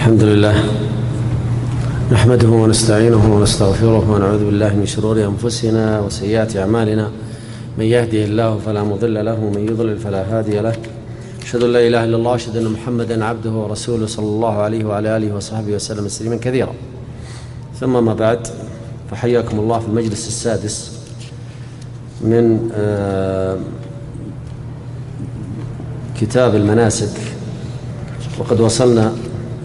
الحمد لله نحمده ونستعينه ونستغفره ونعوذ بالله من شرور أنفسنا وسيئات أعمالنا. من يهده الله فلا مضل له ومن يضلل فلا هادي له. أشهد أن لا إله إلا الله وأشهد أن محمدا عبده ورسوله صلى الله عليه وعلى آله وصحبه وسلم تسليما كثيرا. ثم ما بعد، فحياكم الله في المجلس السادس من كتاب المناسك، وقد وصلنا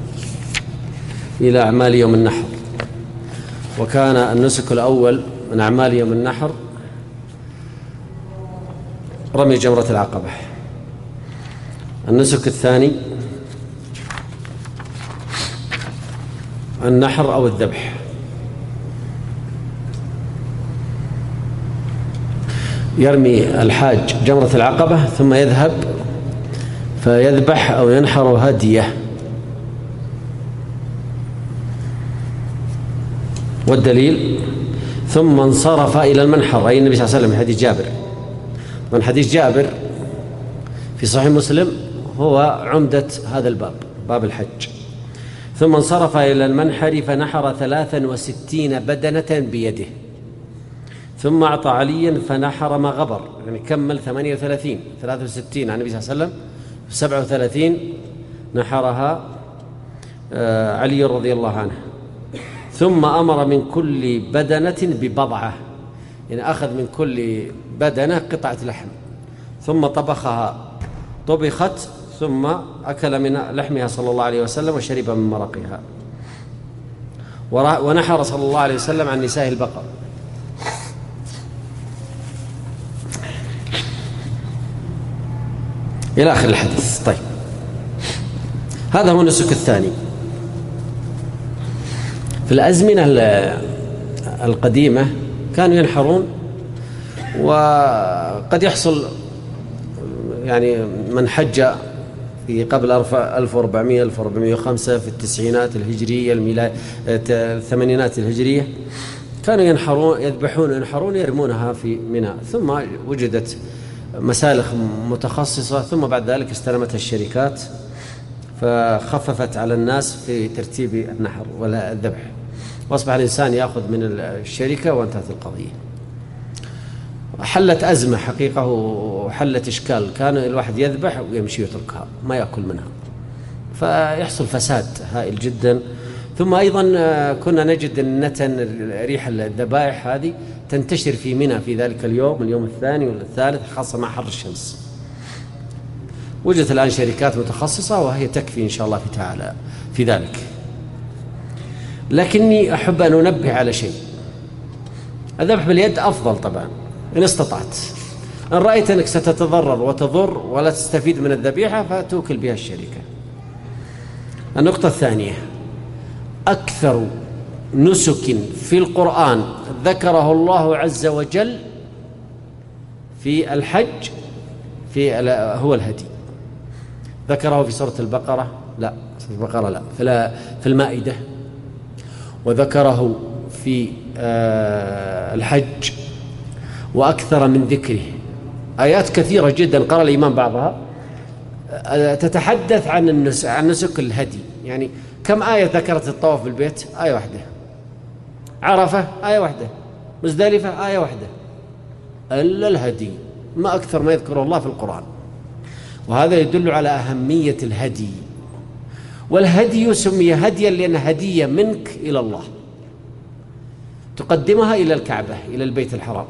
إلى أعمال يوم النحر. وكان النسك الأول من أعمال يوم النحر رمي جمرة العقبة. النسك الثاني النحر أو الذبح. يرمي الحاج جمرة العقبة ثم يذهب فيذبح أو ينحر هديه. والدليل ثم انصرف إلى المنحر، أي النبي صلى الله عليه وسلم، حديث جابر. من حديث جابر في صحيح مسلم هو عمدة هذا الباب، باب الحج. ثم انصرف إلى المنحر فنحر 63 بدنة بيده، ثم أعطى عليا فنحر ما غبر، يعني كمل 38. 63 عن النبي صلى الله عليه وسلم، 37 نحرها علي رضي الله عنه. ثم أمر من كل بدنة ببضعة، يعني أخذ من كل بدنة قطعة لحم ثم طبخها، طبخت ثم أكل من لحمها صلى الله عليه وسلم وشرب من مرقها. ونحر صلى الله عليه وسلم عن نساء البقر. إلى آخر الحديث. طيب، هذا هو النسك الثاني. في الأزمنة القديمة كانوا ينحرون، وقد يحصل يعني من حج في قبل 1400 1405 في التسعينات الهجرية الثمانينات الهجرية، كانوا ينحرون يرمونها في منى. ثم وجدت مسالخ متخصصة، ثم بعد ذلك استلمتها الشركات فخففت على الناس في ترتيب النحر ولا الذبح، وأصبح الإنسان يأخذ من الشركة وانتهت القضية. حلت أزمة حقيقة وحلت إشكال، كان الواحد يذبح ويمشي يتركها ما يأكل منها، فيحصل فساد هائل جدا. ثم أيضا كنا نجد النتن، ريح الذبائح هذه تنتشر في منى في ذلك اليوم الثاني والثالث، خاصة مع حر الشمس. وجدت الآن شركات متخصصة وهي تكفي إن شاء الله تعالى في ذلك. لكني أحب أن أنبه على شيء. الذبح باليد أفضل طبعا إن استطعت. إن رأيت أنك ستتضرر وتضر ولا تستفيد من الذبيحة فتوكل بها الشركة. النقطة الثانية، أكثر نسك في القرآن ذكره الله عز وجل في الحج هو الهدي. ذكره في سورة البقرة، لا في البقرة لا، في المائدة، وذكره في الحج، وأكثر من ذكره آيات كثيرة جدا قرأ الإمام بعضها تتحدث عن نسك الهدي. يعني كم آية ذكرت الطواف بالبيت؟ آية واحدة. عرفة آية واحدة. مزدلفة آية واحدة. إلا الهدي ما أكثر ما يذكر الله في القرآن، وهذا يدل على أهمية الهدي. والهدي سمي هديا لأن هدية منك إلى الله تقدمها إلى الكعبة، إلى البيت الحرام،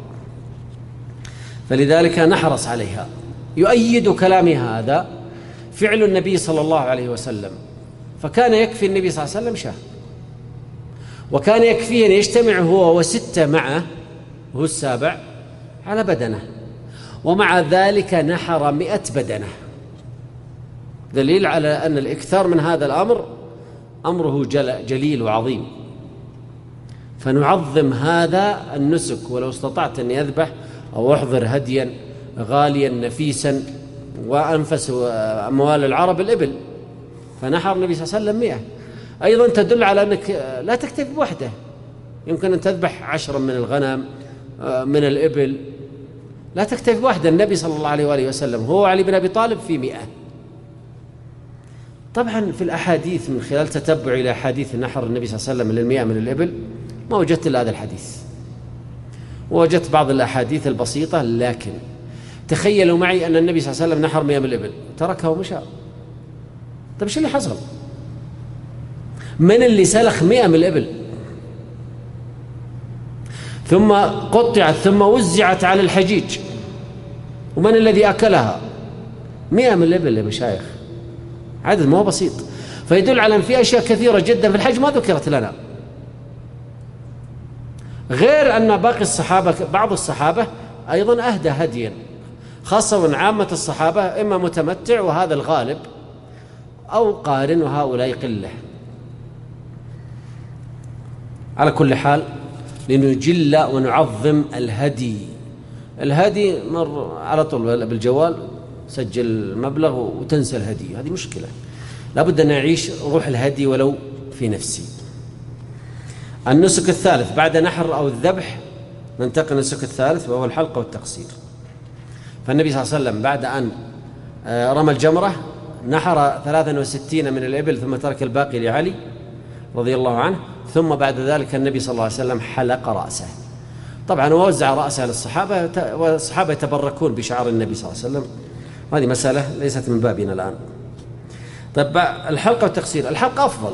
فلذلك نحرص عليها. يؤيد كلامي هذا فعل النبي صلى الله عليه وسلم، فكان يكفي النبي صلى الله عليه وسلم شاة، وكان يكفيه أن يجتمع هو و6 معه، هو السابع، على بدنه، ومع ذلك نحر 100 بدنة. دليل على أن الإكثار من هذا الأمر أمره جليل وعظيم، فنعظم هذا النسك. ولو استطعت أن يذبح أو أحضر هديا غاليا نفيسا وأنفس أموال العرب الإبل، فنحر النبي صلى الله عليه وسلم 100. أيضا تدل على أنك لا تكتفي بوحده، يمكن أن تذبح 10 من الغنم من الإبل، لا تكتفي بوحده. النبي صلى الله عليه وآله وسلم هو علي بن أبي طالب في 100. طبعا في الأحاديث من خلال تتبع إلى أحاديث نحر النبي صلى الله عليه وسلم للمئة من الإبل ما وجدت إلا هذا الحديث، ووجدت بعض الأحاديث البسيطة، لكن تخيلوا معي أن النبي صلى الله عليه وسلم نحر 100 من الإبل تركها ومشى. طيب إيش اللي حصل؟ من اللي سلخ 100 من الإبل ثم قطعت ثم وزعت على الحجيج؟ ومن الذي أكلها؟ 100 من الإبل يا مشايخ، عدد ما هو بسيط. فيدل على أن في أشياء كثيرة جدا في الحج ما ذكرت لنا، غير أن باقي الصحابة بعض الصحابة أيضا أهدى هديا، خاصة من عامة الصحابة إما متمتع وهذا الغالب أو قارن وهؤلاء قلة. على كل حال لنجل ونعظم الهدي. الهدي مر على طول بالجوال سجل المبلغ وتنسى الهدي، هذه مشكلة. لابد أن نعيش روح الهدي ولو في نفسي. النسك الثالث بعد نحر أو الذبح ننتقل للنسك الثالث وهو الحلق والتقصير. فالنبي صلى الله عليه وسلم بعد أن رمى الجمرة نحر 63 من الإبل ثم ترك الباقي لعلي رضي الله عنه، ثم بعد ذلك النبي صلى الله عليه وسلم حلق رأسه. طبعا ووزع رأسه للصحابة والصحابة يتبركون بشعار النبي صلى الله عليه وسلم، هذه مسألة ليست من بابنا الآن. طيب الحلق والتقصير، الحلق أفضل،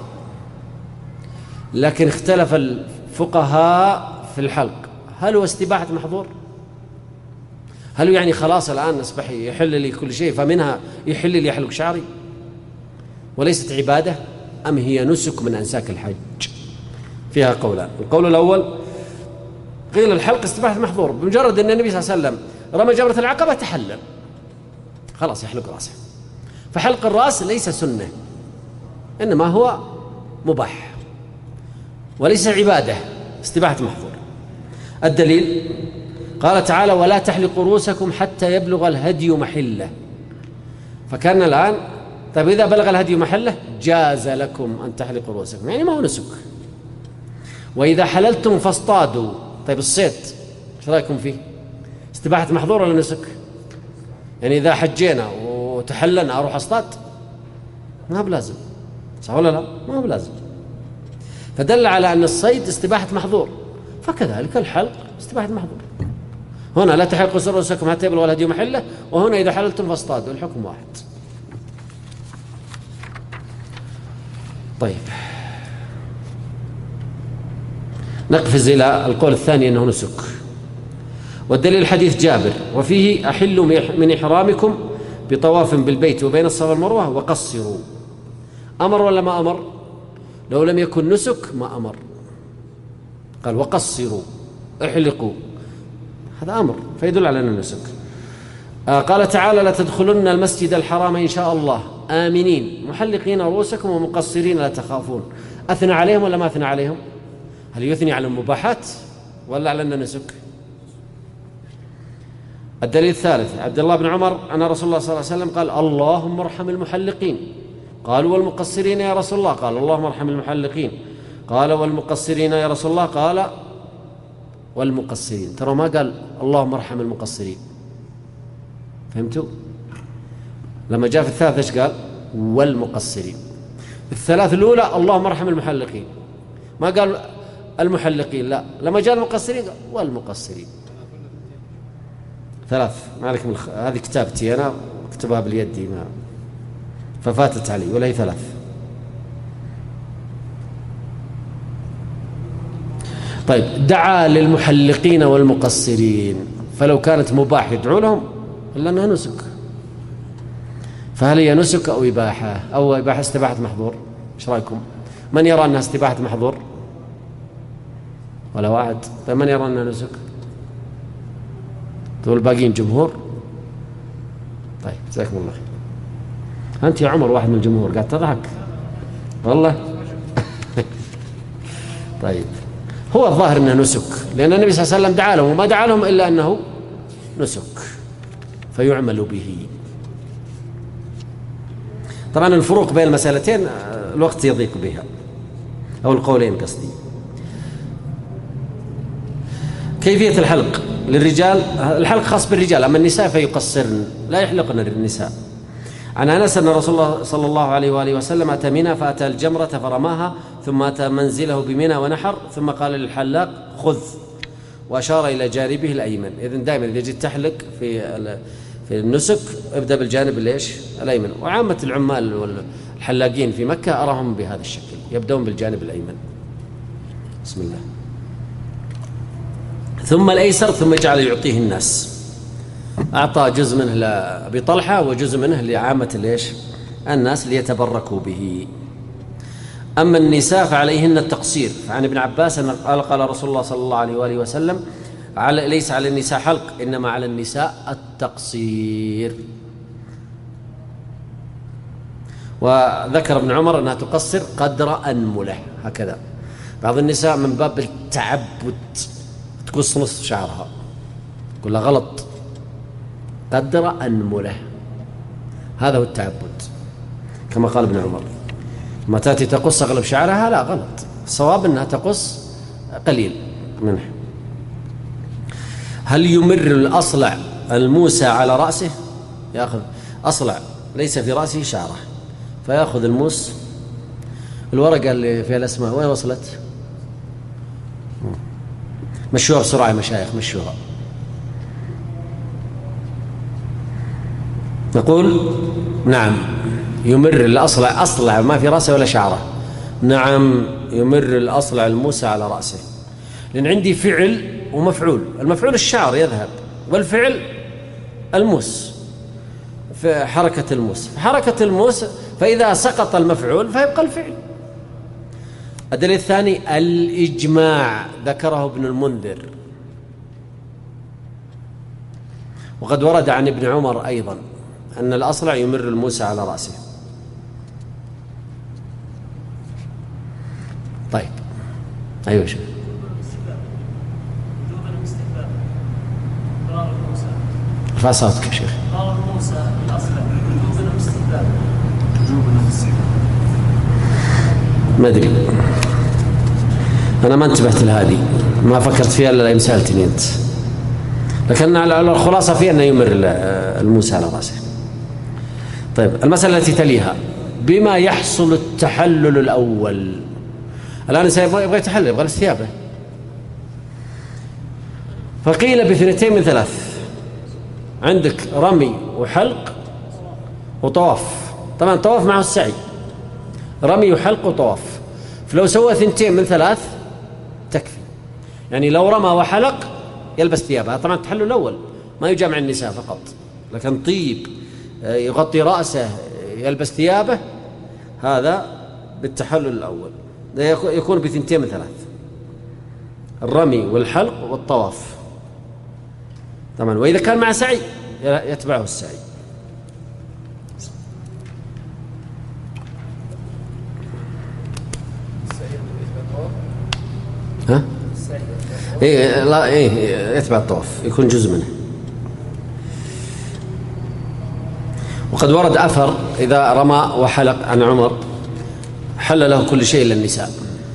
لكن اختلف الفقهاء في الحلق. هل هو استباحة محظور؟ هل يعني خلاص الآن أصبح يحل لي كل شيء فمنها يحل لي يحلق شعري وليست عبادة، أم هي نسك من أنساك الحج؟ فيها قولان. القول الأول قيل الحلق استباحة محظور، بمجرد أن النبي صلى الله عليه وسلم رمى جمرة العقبة تحلل خلاص يحلق رأسه، فحلق الرأس ليس سنة إنما هو مباح وليس عبادة، استباحة محظور. الدليل قال تعالى ولا تحلقوا رؤوسكم حتى يبلغ الهدي محله. فكان الآن طيب إذا بلغ الهدي محله جاز لكم أن تحلقوا رؤوسكم، يعني ما هو نسك. وإذا حللتم فاصطادوا، طيب الصيد ايش رايكم فيه؟ استباحة محظور ولا نسك؟ يعني إذا حجينا وتحللنا أروح أصطاد؟ ما هو بلازم، صح ولا لا؟ ما هو بلازم. فدل على أن الصيد استباحة محظور، فكذلك الحلق استباحة محظور. هنا لا تحلقوا رؤوسكم حتى يبلغ الهدي محله، وهنا إذا حللتم فاصطادوا، الحكم واحد. طيب نقفز إلى القول الثاني أنه نسك، والدليل حديث جابر وفيه أحلوا من إحرامكم بطواف بالبيت وبين الصفا والمروة وقصروا. أمر ولا ما أمر؟ لو لم يكن نسك ما أمر، قال وقصروا احلقوا، هذا أمر فيدل على أنه نسك. قال تعالى لا تدخلن المسجد الحرام إن شاء الله آمنين محلقين رؤوسكم ومقصرين لا تخافون. أثنى عليهم ولا ما أثنى عليهم؟ هل يثني على المباحات ولا على أنه نسك؟ الدليل الثالث عبد الله بن عمر أن رسول الله صلى الله عليه وسلم قال اللهم ارحم المحلقين. قالوا والمقصرين يا رسول الله؟ قال اللهم ارحم المحلقين. قال والمقصرين يا رسول الله؟ قال والمقصرين. ترى ما قال اللهم ارحم المقصرين، فهمتوا؟ لما جاء في الثالث ايش قال؟ والمقصرين. الثلاث الأولى اللهم ارحم المحلقين، ما قال المحلقين، لا، لما جاء المقصرين قال والمقصرين. ثلاث، ما عليكم هذه كتابتي أنا اكتبها باليد ما ففاتت علي، ولا هي ثلاث. طيب دعا للمحلقين والمقصرين، فلو كانت مباح يدعو لهم إلا أنها نسك، فهل هي نسك أو إباحة أو إباحة استباحة محظور؟ إيش رأيكم؟ من يرى أنها استباحة محظور؟ ولا واحد. فمن يرى أنها نسك؟ تقول الباقيين جمهور. طيب جزاكم الله خير. أنت يا عمر واحد من الجمهور قاعد تضحك والله. طيب هو الظاهر أنه نسك، لأن النبي صلى الله عليه وسلم دعا لهم وما دعا لهم إلا أنه نسك فيعمل به. طبعا الفروق بين المسألتين الوقت يضيق بها، أو القولين قصدي. كيفية الحلق للرجال، الحلق خاص بالرجال، أما النساء فيقصرن لا يحلقن النساء. عن أنس أن رسول الله صلى الله عليه وآله وسلم أتى منى فأتى الجمرة فرماها ثم أتى منزله بمنى ونحر ثم قال للحلاق خذ وأشار إلى جانبه الأيمن. إذن دائما إذا جيت تحلق في النسك ابدأ بالجانب الأيمن. وعامة العمال والحلاقين في مكة أراهم بهذا الشكل، يبدأون بالجانب الأيمن. بسم الله. ثم الأيسر ثم جعل يعطيه الناس، أعطى جزء منه لأبي طلحة وجزء منه لعامة الناس ليتبركوا به. أما النساء فعليهن التقصير. فعن ابن عباس أن قال رسول الله صلى الله عليه وآله وسلم ليس على النساء حلق إنما على النساء التقصير. وذكر ابن عمر أنها تقصر قدر أنمله، هكذا. بعض النساء من باب التعبد تقص نصف شعرها، كلها غلط، قدر أنمله، هذا هو التعبد كما قال ابن عمر. ما تأتي تقص أغلب شعرها لا، غلط. الصواب أنها تقص قليل منه. هل يمر الأصلع الموسى على رأسه؟ يأخذ أصلع ليس في رأسه شعره فيأخذ الموس. الورقة اللي فيها الأسماء وين وصلت؟ مشوها بسرعة يا مشايخ، مشوها. نقول نعم يمر الأصلع، أصلع ما في رأسه ولا شعره، نعم يمر الأصلع الموسى على رأسه، لأن عندي فعل ومفعول. المفعول الشعر يذهب، والفعل الموس، في حركة الموس، حركة الموس، فإذا سقط المفعول فيبقى الفعل. الدليل الثاني الإجماع، ذكره ابن المنذر، وقد ورد عن ابن عمر أيضا أن الأصلع يمر الموسى على رأسه. طيب أيوة شيخ. ارفع صوتك يا شيخ. قال موسى الأصلع وجوب الاستحباب. ما أدري، أنا ما انتبهت لهذه، ما فكرت فيها إلا يوم سألتني أنت، لكن على الخلاصة فيها أنه يمر الموسى على رأسه. طيب المسألة التي تليها، بما يحصل التحلل الأول؟ الآن يبغى يتحلل، يبغى ثيابه، فقيل باثنتين من ثلاث. عندك رمي وحلق وطواف، طبعا طواف معه السعي، رمي وحلق وطواف. فلو سوى ثنتين من ثلاث تكفي. يعني لو رمى وحلق يلبس ثيابه، طبعا التحلل الأول ما يجامع النساء فقط، لكن طيب يغطي رأسه يلبس ثيابه، هذا بالتحلل الأول يكون بثنتين من ثلاث، الرمي والحلق والطواف طبعا. وإذا كان مع سعي يتبعه السعي. ها؟ إيه لا إيه يتبع الطواف، يكون جزء منه. وقد ورد أثر إذا رمى وحلق عن عمر حل له كل شيء إلا النساء،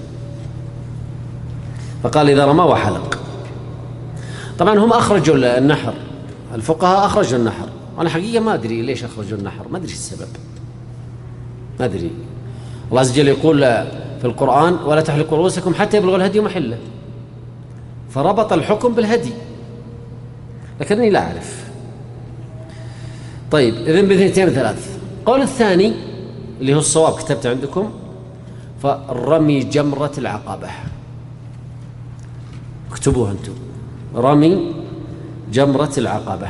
فقال إذا رمى وحلق. طبعا هم أخرجوا النحر، الفقهاء أخرجوا النحر، وأنا حقيقة ما أدري ليش أخرجوا النحر، ما أدري السبب، ما أدري. الله عز وجل يقول في القرآن ولا تحلقوا رؤوسكم حتى يبلغ الهدي محله، فربط الحكم بالهدي، لكنني لا أعرف. طيب إذن باثنتين من ثلاث. قول الثاني اللي هو الصواب كتبته عندكم، فرمي جمرة العقبة، اكتبوها أنتم، رمي جمرة العقبة.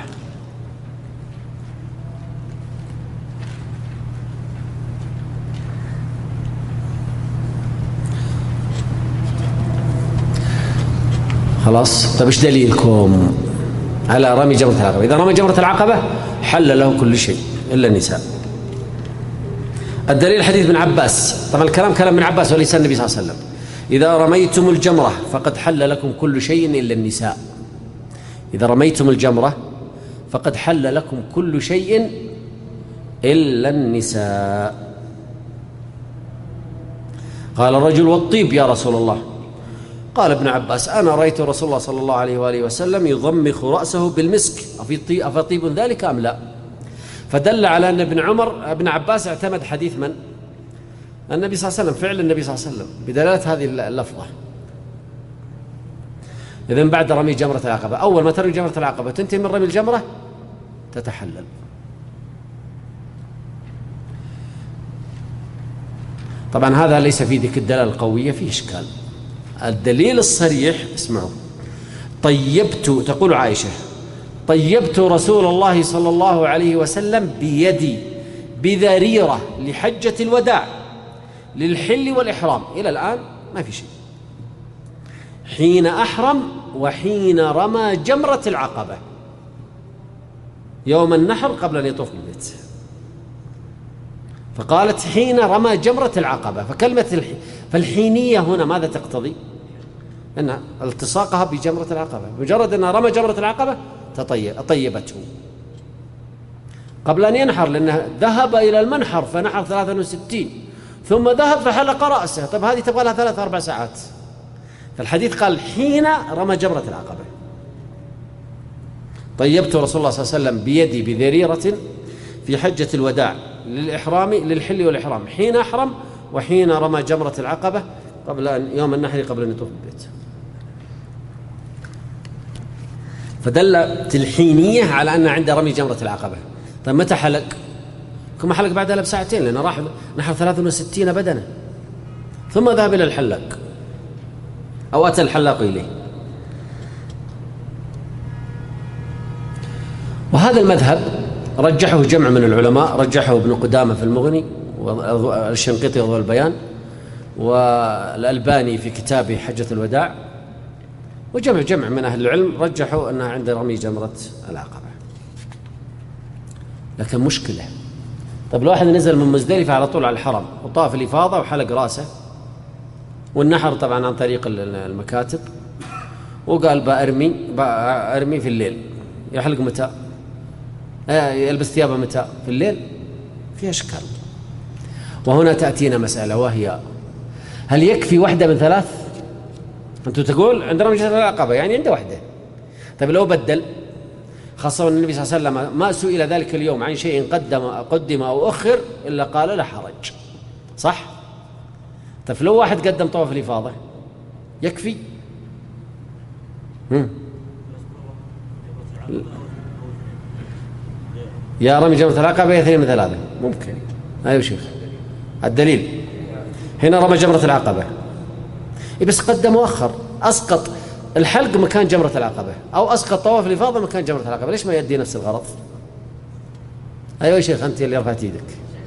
خلاص. طيب ايش دليلكم على رمي جمرة العقبة؟ إذا رمي جمرة العقبة حل له كل شيء إلا النساء. الدليل حديث ابن عباس، طبعا الكلام كلام ابن عباس وليس النبي صلى الله عليه وسلم. إذا رميتم الجمرة فقد حل لكم كل شيء إلا النساء. إذا رميتم الجمرة فقد حل لكم كل شيء إلا النساء. قال الرجل والطيب يا رسول الله؟ قال ابن عباس أنا رأيت رسول الله صلى الله عليه وآله وسلم يضمخ رأسه بالمسك، أفطيب ذلك أم لا؟ فدل على أن ابن عباس اعتمد حديث من؟ النبي صلى الله عليه وسلم، فعل النبي صلى الله عليه وسلم بدلالة هذه اللفظة. إذن بعد رمي جمرة العقبة، أول ما ترمي جمرة العقبة تنتهي من رمي الجمرة تتحلل. طبعا هذا ليس في ذيك الدلالة القوية، فيه إشكال. الدليل الصريح اسمعوا: طيبت، تقول عائشة: طيبت رسول الله صلى الله عليه وسلم بيدي بذريرة لحجة الوداع للحل والإحرام. إلى الآن ما في شيء، حين أحرم وحين رمى جمرة العقبة يوم النحر قبل أن يطوف بالبيت. فقالت حين رمى جمرة العقبة، فكلمة فالحينية هنا ماذا تقتضي؟ أن التصاقها بجمرة العقبة، مجرد أنها رمى جمرة العقبة طيبته قبل أن ينحر، لأنه ذهب إلى المنحر فنحر 63 ثم ذهب فحلق رأسه. طب هذه تبغى لها 3-4 ساعات. فالحديث قال حين رمى جمرة العقبة. طيبت رسول الله صلى الله عليه وسلم بيدي بذريرة في حجة الوداع للإحرام للحل والإحرام حين أحرم وحين رمى جمرة العقبة قبل أن يوم النحر قبل أن يطوف البيت. فدلت الحينية على أن عند رمي جمرة العقبة. طيب متى حلق؟ كما حلق بعدها بساعتين، لأنه راح نحر 63 بدنة ثم ذهب إلى الحلاق أو أتى الحلاق إليه. وهذا المذهب رجحه جمع من العلماء، رجحه ابن قدامة في المغني، والشنقيطي وضوء البيان، والألباني في كتابه حجة الوداع، وجمع من أهل العلم رجحوا أنها عند رمي جمرة العقبة. لكن مشكلة، طب الواحد نزل من مزدلفة على طول على الحرم وطاف الإفاضة وحلق راسه، والنحر طبعا عن طريق المكاتب، وقال بأرمي في الليل. يحلق متى؟ يلبس ثيابه متى؟ في الليل. في أشكال. وهنا تأتينا مسألة، وهي هل يكفي واحدة من 3؟ أنت تقول عند رمي جمرة العقبة يعني عنده واحدة. طيب لو بدل، خاصة أن النبي صلى الله عليه وسلم ما سئل ذلك اليوم عن شيء قدم أو أخر إلا قال لا حرج، صح؟ طيب لو واحد قدم طواف الإفاضة يكفي؟ يا رمي جمرة العقبة يا 2 من 3 ممكن. أيوة شوف الدليل، هنا رمى جمرة العقبة بس قدم وأخر، أسقط الحلق مكان جمرة العقبة أو أسقط طواف الإفاضة مكان جمرة العقبة. ليش ما يؤدي نفس الغرض؟ أيوة يا شيخ أنت اللي رفعت يدك.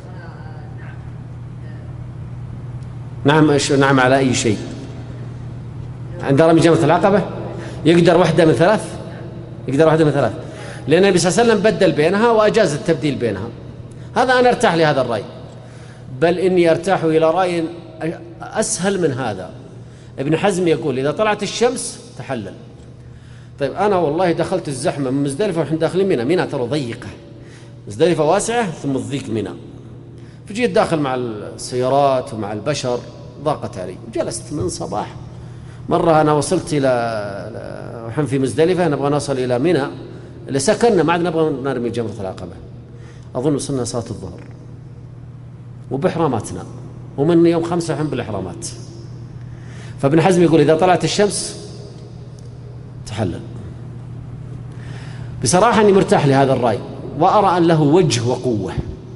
نعم على أي شيء؟ عند رمي جمرة العقبة يقدر واحدة من 3، يقدر واحدة من 3، لأن النبي صلى الله عليه وسلم بدل بينها وأجاز التبديل بينها. هذا أنا أرتاح لهذا الرأي، بل إني أرتاح إلى رأي أسهل من هذا. ابن حزم يقول إذا طلعت الشمس تحلل. طيب أنا والله دخلت الزحمة من مزدلفة ونحن داخلين منى ترى ضيقة، مزدلفة واسعة ثم الضيق منى، فجيت داخل مع السيارات ومع البشر ضاقت علي، وجلست من صباح. مرة أنا وصلت إلى وحن في مزدلفة نبغى نصل إلى منى اللي سكننا، ما عاد نبغى نرمي جمرة العقبة، أظن وصلنا صلاة الظهر وبإحراماتنا، ومن يوم 5 وحن بالإحرامات. فابن حزم يقول إذا طلعت الشمس تحلل. بصراحة أني مرتاح لهذا الرأي، وأرى أن له وجه وقوة،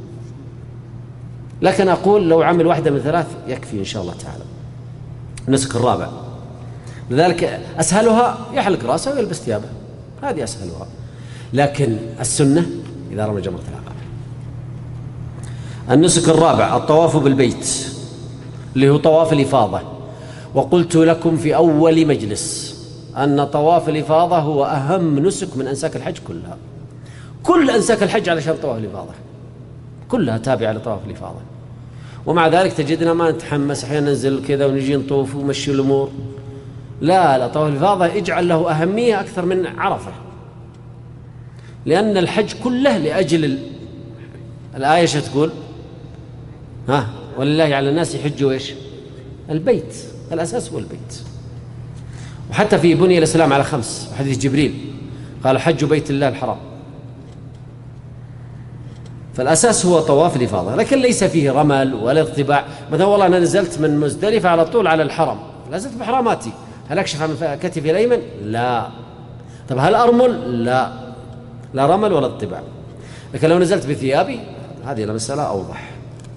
لكن أقول لو عمل واحدة من 3 يكفي إن شاء الله تعالى. النسك الرابع لذلك أسهلها يحلق رأسه ويلبس ثيابه، هذه أسهلها. لكن السنة إذا رمى جمرة العقبة. النسك الرابع الطواف بالبيت اللي هو طواف الإفاضة. وقلت لكم في أول مجلس أن طواف الإفاضة هو أهم نسك من أنساك الحج كلها. كل أنساك الحج علشان طواف الإفاضة كلها تابعة لطواف الإفاضة، ومع ذلك تجدنا ما نتحمس، أحيانا ننزل كذا ونجي نطوف ونمشي الأمور. لا طواف الإفاضة اجعل له أهمية أكثر من عرفة، لأن الحج كله لأجل الآية تقول ولله على الناس يحجوا إيش؟ البيت، الأساس هو البيت. وحتى في بني الإسلام على 5 حديث جبريل قال حج بيت الله الحرام. فالأساس هو طواف الإفاضة، لكن ليس فيه رمل ولا اطباع. مثلا والله أنا نزلت من مزدلفة على طول على الحرم، لازلت بحراماتي، هل أكشف عن كتفي الأيمن؟ لا. طب هل أرمل؟ لا رمل ولا اطباع. لكن لو نزلت بثيابي هذه المسألة أوضح.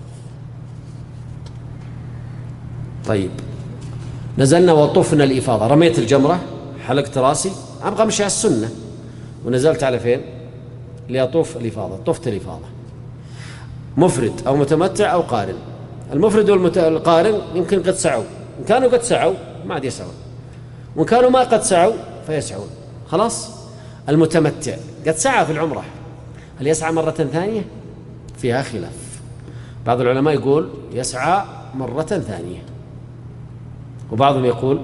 طيب نزلنا وطفنا الإفاضة، رميت الجمرة، حلقت راسي، أبغى أمشي على السنة، ونزلت على فين؟ لأطوف الإفاضة، طفت الإفاضة، مفرد أو متمتع أو قارن. المفرد والقارن يمكن قد سعوا، إن كانوا قد سعوا ما عاد يسعون، وإن كانوا ما قد سعوا فيسعون. خلاص. المتمتع قد سعى في العمرة، هل يسعى مرة ثانية؟ فيها خلاف. بعض العلماء يقول يسعى مرة ثانية، وبعضهم يقول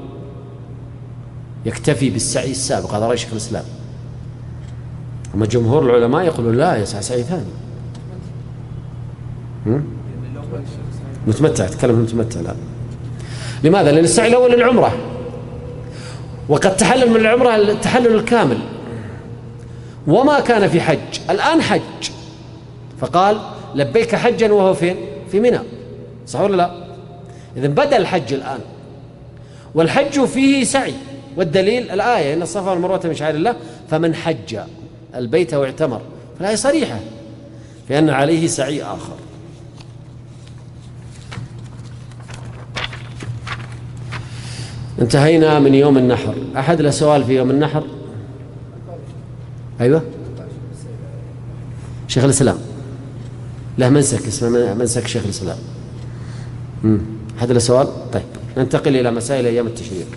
يكتفي بالسعي السابق، هذا رأي شيخ الإسلام. أما جمهور العلماء يقولون لا، يسعى سعي ثاني. متمتع، تكلم المتمتع. لا. لماذا؟ لأن السعي الأول للعمرة، وقد تحلل من العمرة التحلل الكامل، وما كان في حج، الآن حج، فقال لبيك حجا وهو فين؟ في منى، صح ولا لا؟ إذن بدأ الحج الآن، والحج فيه سعي، والدليل الآية إن الصفا والمروة من شعائر الله، فمن حج البيت واعتمر، فالآية صريحة في أن عليه سعي آخر. انتهينا من يوم النحر. أحد له سؤال في يوم النحر؟ أيوة، شيخ الإسلام له منسك اسمه منسك شيخ الإسلام. أحد له سؤال؟ طيب ننتقل إلى مسائل أيام التشريق.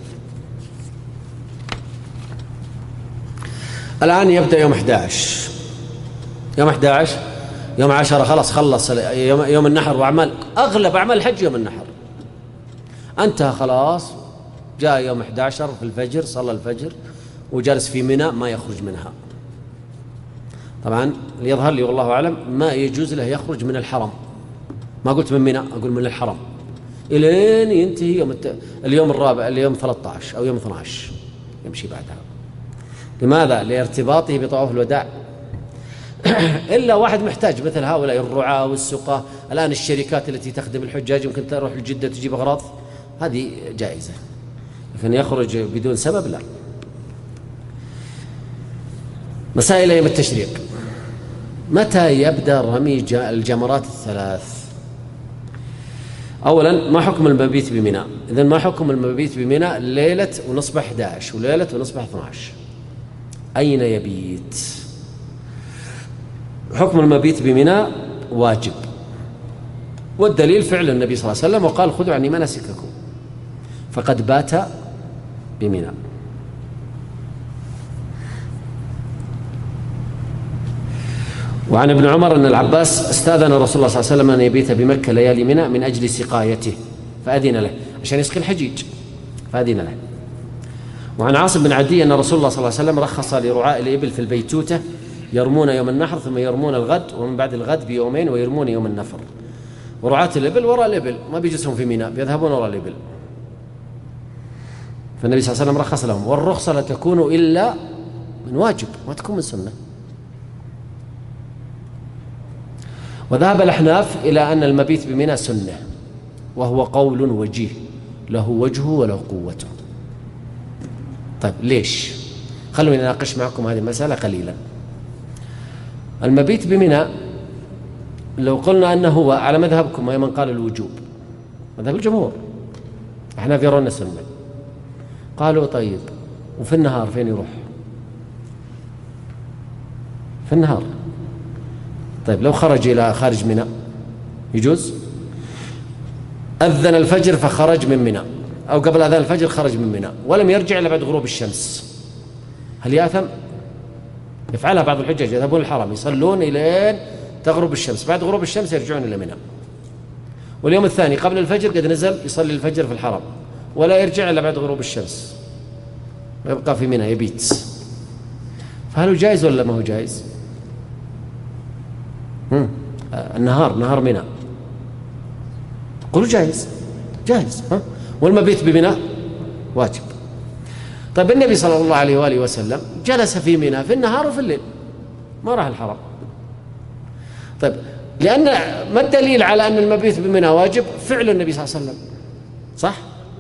الآن يبدأ يوم 11. يوم 11 يوم 10 خلاص خلص يوم النحر، وأعمال أغلب أعمال الحج يوم النحر انتهى خلاص. جاء يوم 11 في الفجر، صلى الفجر وجالس في منى، ما يخرج منها. طبعا اللي يظهر لي والله أعلم ما يجوز له يخرج من الحرم، ما قلت من منى، أقول من الحرم، إلين ينتهي اليوم الرابع، اليوم 13 أو يوم 12 يمشي بعدها. لماذا؟ لارتباطه بطواف الوداع. إلا واحد محتاج مثل هؤلاء الرعاة والسقاة. الآن الشركات التي تخدم الحجاج يمكن تروح لجدة تجيب أغراض، هذه جائزة، لكن يخرج بدون سبب لا. مسائل يوم التشريق. متى يبدأ رمي الجمرات الثلاث؟ أولا ما حكم المبيت بمنى؟ إذن ما حكم المبيت بمنى ليلة ونصبح 11 وليلة ونصبح 12؟ أين يبيت؟ حكم المبيت بمنى واجب، والدليل فعل النبي صلى الله عليه وسلم، وقال خذوا عني مناسككم، فقد بات بمنى. وعن ابن عمر أن العباس استأذن رسول الله صلى الله عليه وسلم أن يبيت بمكة ليالي منى من أجل سقايته، فأذن له عشان يسقي الحجيج، فأذن له. وعن عاصم بن عدي أن رسول الله صلى الله عليه وسلم رخص لرعاء الإبل في البيتوتة، يرمون يوم النحر ثم يرمون الغد، ومن بعد الغد بيومين ويرمون يوم النفر. ورعاة الإبل وراء الإبل، ما بيجلسون في منى، بيذهبون وراء الإبل، فالنبي صلى الله عليه وسلم رخص لهم. والرخصة لا تكون إلا من واجب، ما تكون من سنة. وذهب الأحناف إلى أن المبيت بمنى سنة، وهو قول وجيه له وجهه وله قوته. طيب ليش؟ خلوني نناقش معكم هذه المسألة قليلا. المبيت بمنى لو قلنا أنه هو على مذهبكم ومن قال الوجوب، مذهب الجمهور، الأحناف يرون سنة، قالوا طيب وفي النهار فين يروح؟ في النهار. طيب لو خرج إلى خارج منى يجوز؟ أذن الفجر فخرج من منى، أو قبل أذان الفجر خرج من منى ولم يرجع إلا بعد غروب الشمس، هل يأثم؟ يفعلها بعض الحجاج، يذهبون الحرم يصلون إلى تغرب الشمس، بعد غروب الشمس يرجعون إلى منى. واليوم الثاني قبل الفجر قد نزل يصلي الفجر في الحرم ولا يرجع إلا بعد غروب الشمس، ويبقى في منى يبيت. فهل هو جائز ولا ما هو جائز؟ النهار نهار منى قولوا جائز، جائز. والمبيت بمنى واجب. طيب النبي صلى الله عليه وآله وسلم جلس في منى في النهار وفي الليل، ما راح الحرم. طيب لأن ما الدليل على أن المبيت بمنى واجب؟ فعل النبي صلى الله عليه وسلم، صح؟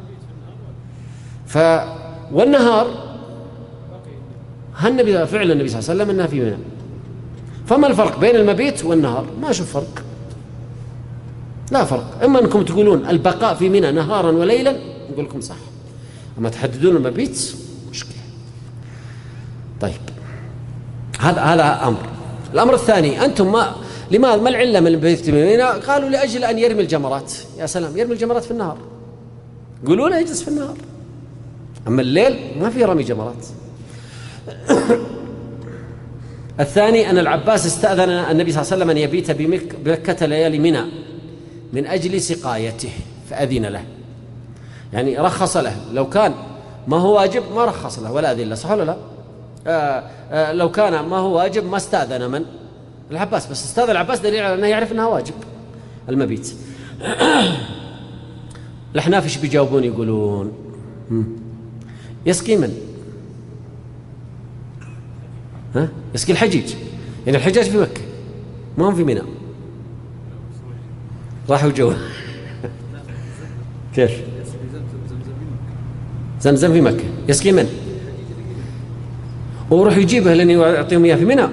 والنهار فعل النبي صلى الله عليه وسلم أنها في منى. فما الفرق بين المبيت والنهار؟ ما أشوف فرق، لا فرق. إما أنكم تقولون البقاء في منى نهارا وليلا نقول لكم صح، أما تحددون المبيت مشكلة. طيب هذا أمر. الأمر الثاني، أنتم لماذا ما العلة من المبيت في منى؟ قالوا لأجل أن يرمي الجمرات. يا سلام، يرمي الجمرات في النهار، قولوا له يجلس في النهار، أما الليل ما في رمي جمرات. الثاني أن العباس استأذن النبي صلى الله عليه وسلم أن يبيت بمكة ليالي منى من أجل سقايته فأذن له، يعني رخص له. لو كان ما هو واجب ما رخص له ولا أذن له، صح ولا لا؟ لو كان ما هو واجب ما استأذن من العباس، بس استأذن العباس دليل على أنه يعرف أنها واجب المبيت. الأحناف ايش بيجاوبون؟ يقولون يسقي من؟ يسقي الحجيج، يعني الحجاج في مكة ما هم في منى، راحوا جو. كيف؟ زمزم في مكة، يسقي من؟ ويروح يجيبه لأن يعطيهم إياه في منى.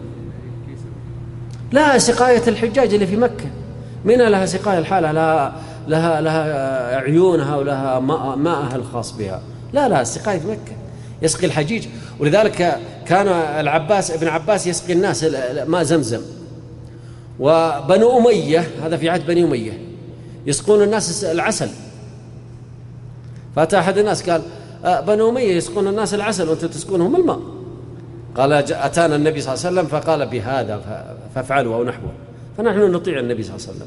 لا، سقاية الحجاج اللي في مكة، منى لها سقاية الحالة، لها عيونها ولها ماءها الخاص بها. لا السقاية في مكة، يسقي الحجيج. ولذلك كان ابن عباس يسقي الناس ماء زمزم. وبنو أمية، هذا في عهد بني أمية، يسقون الناس العسل. فأتى أحد الناس قال بنو أمية يسقون الناس العسل وأنتم تسقونهم الماء. قال أتانا النبي صلى الله عليه وسلم فقال بهذا فافعلوا أو نحوه، فنحن نطيع النبي صلى الله عليه وسلم.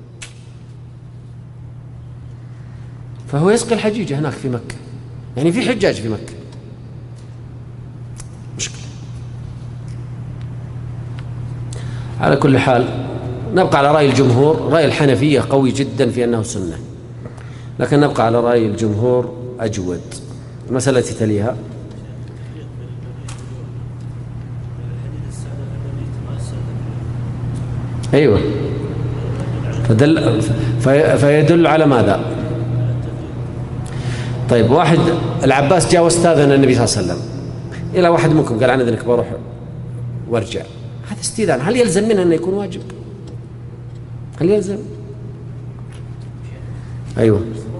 فهو يسقي الحجيج هناك في مكة، يعني في حجاج في مكة، مشكلة. على كل حال نبقى على رأي الجمهور. رأي الحنفية قوي جدا في أنه سنة، لكن نبقى على رأي الجمهور أجود. المسألة تليها. أيوة، فيدل على ماذا؟ طيب، واحد العباس جاء واستاذن النبي صلى الله عليه وسلم إلى واحد منكم قال عن إذنك بروح وارجع، هذا استئذان. هل يلزم منه أنه يكون واجب؟ هل يلزم؟ أيوة.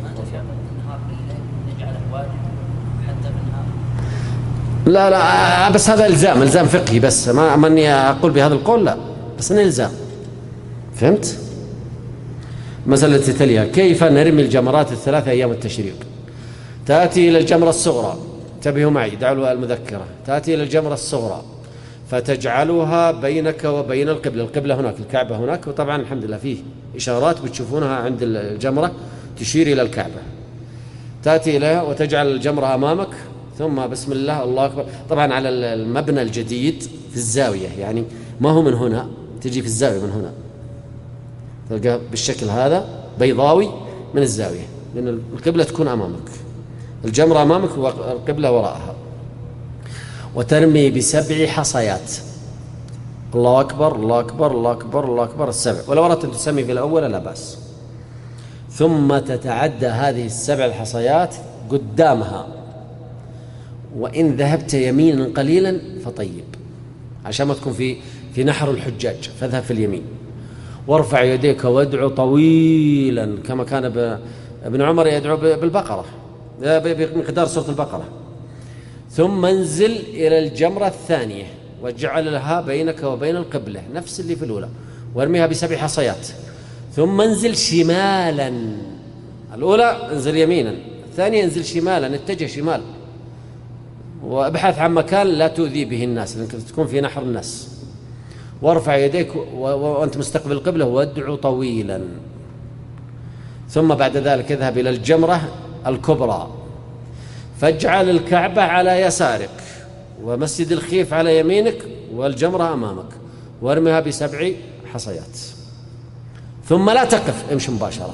لا بس هذا إلزام فقهي، بس ما أني أقول بهذا القول، لا بس أنه إلزام. فهمت؟ مسألة تليها: كيف نرمي الجمرات الثلاثة أيام التشريق؟ تأتي إلى الجمرة الصغرى، انتبهوا معي، دعوا المذكرة. تأتي إلى الجمرة الصغرى فتجعلها بينك وبين القبلة هناك، الكعبة هناك، وطبعا الحمد لله فيه إشارات بتشوفونها عند الجمرة تشير إلى الكعبة. تأتي إليها وتجعل الجمرة أمامك، ثم بسم الله الله أكبر. طبعا على المبنى الجديد في الزاوية، يعني ما هو من هنا، تجي في الزاوية من هنا، تلقى بالشكل هذا بيضاوي من الزاوية، لأن القبلة تكون أمامك، الجمرة أمامك والقبلة وراءها. وترمي ب7 حصيات، الله أكبر الله أكبر الله أكبر الله أكبر، 7. ولو أردت أن تسمي في الأول لا بأس. ثم تتعدى هذه ال7 الحصيات قدامها، وإن ذهبت يمينا قليلا فطيب، عشان ما تكون في نحر الحجاج، فاذهب في اليمين. وارفع يديك وادعو طويلا كما كان ابن عمر يدعو بالبقرة، بمقدار سورة البقرة. ثم انزل إلى الجمرة الثانية واجعل لها بينك وبين القبلة نفس اللي في الأولى، وارميها ب7 حصيات. ثم انزل شمالا، الأولى انزل يمينا، الثانية انزل شمالا، اتجه شمال، وابحث عن مكان لا تؤذي به الناس لأنك تكون في نحر الناس. وارفع يديك وأنت مستقبل القبلة وادعو طويلا. ثم بعد ذلك اذهب إلى الجمرة الكبرى، فاجعل الكعبة على يسارك ومسجد الخيف على يمينك والجمرة أمامك، وارمها ب7 حصيات. ثم لا تقف، امشي مباشرة.